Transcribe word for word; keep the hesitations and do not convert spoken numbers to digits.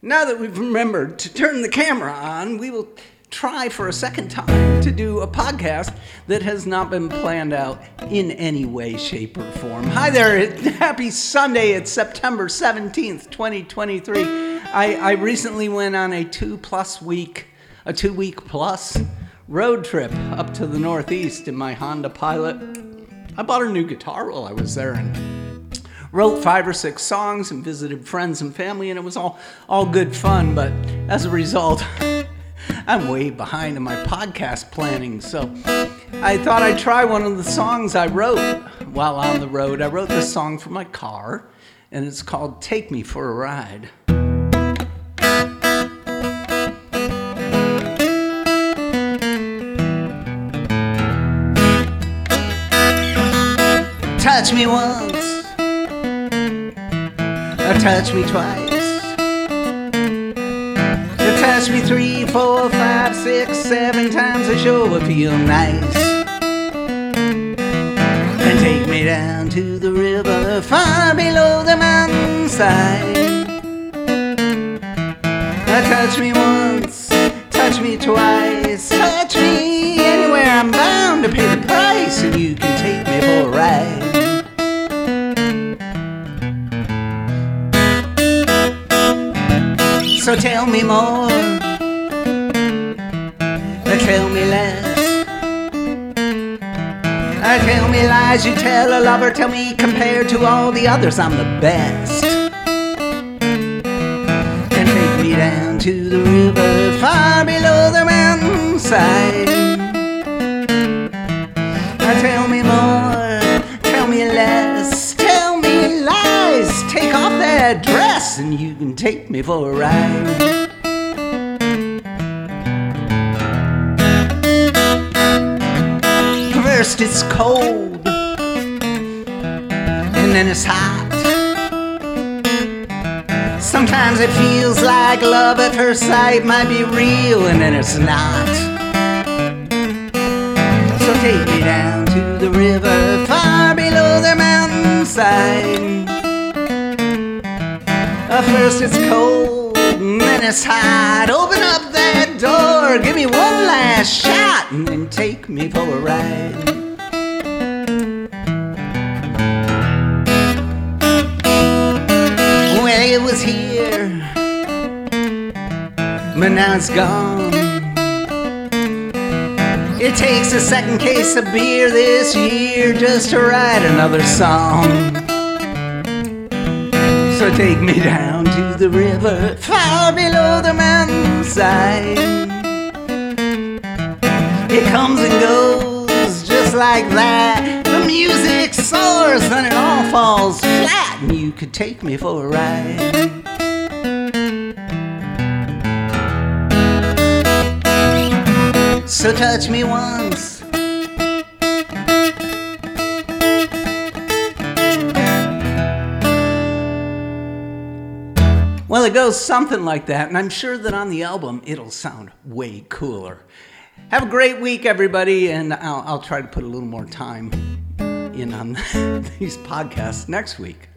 Now that we've remembered to turn the camera on, we will try for a second time to do a podcast that has not been planned out in any way, shape, or form. Hi there, happy Sunday. It's September seventeenth, twenty twenty-three. I, I recently went on a two-plus week, a two-week plus road trip up to the Northeast in my Honda Pilot. I bought a new guitar while I was there and wrote five or six songs and visited friends and family, and it was all, all good fun. But as a result, I'm way behind in my podcast planning. So I thought I'd try one of the songs I wrote while on the road. I wrote this song for my car, and it's called Take Me for a Ride. Touch me once, or touch me twice, or touch me three, four, five, six, seven times. I sure would feel nice. And take me down to the river far below the mountainside. Or touch me once, touch me twice, touch me anywhere. I'm bound to pay the price, and you can take me for a ride. So tell me more, or tell me less, or tell me lies you tell a lover. Tell me compared to all the others I'm the best. And take me down to the river far below the mountainside. Or tell me more, tell me less, tell me lies. Take off that dress and you can take me for a ride. First it's cold, and then it's hot. Sometimes it feels like love at first sight might be real, and then it's not. So take me down to the river far below the mountainside. First it's cold, and then it's hot. Open up that door, give me one last shot, and then take me for a ride. Well, it was here, but now it's gone. It takes a second case of beer this year just to write another song. So take me down to the river far below the mountainside. It comes and goes just like that. The music soars, then it all falls flat, and you could take me for a ride. So touch me once, well, it goes something like that, and I'm sure that on the album it'll sound way cooler. Have a great week, everybody, and I'll, I'll try to put a little more time in on these podcasts next week.